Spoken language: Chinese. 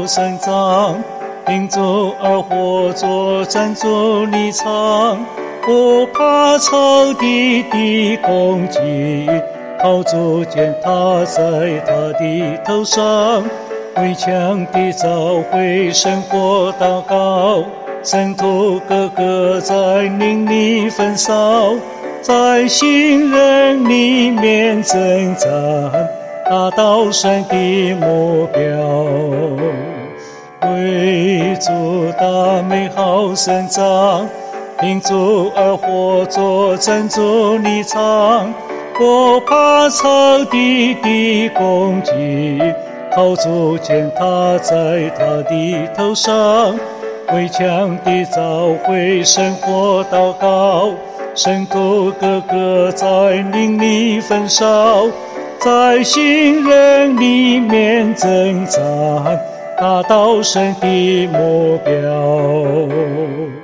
高生长，秉烛而火作珍珠立场，不怕仇敌的攻击，炮竹践踏在他的头上。围墙的召会生活祷告，圣徒个个在灵里焚烧，在信任里面征战，达到神的目标。为主大美好生长，秉烛而火作珍珠立场，不怕仇敌的攻击，炮竹践踏在他的头上。围墙的召会生活祷告，圣徒个个在灵里焚烧，在信任里面征战，达到神的目标。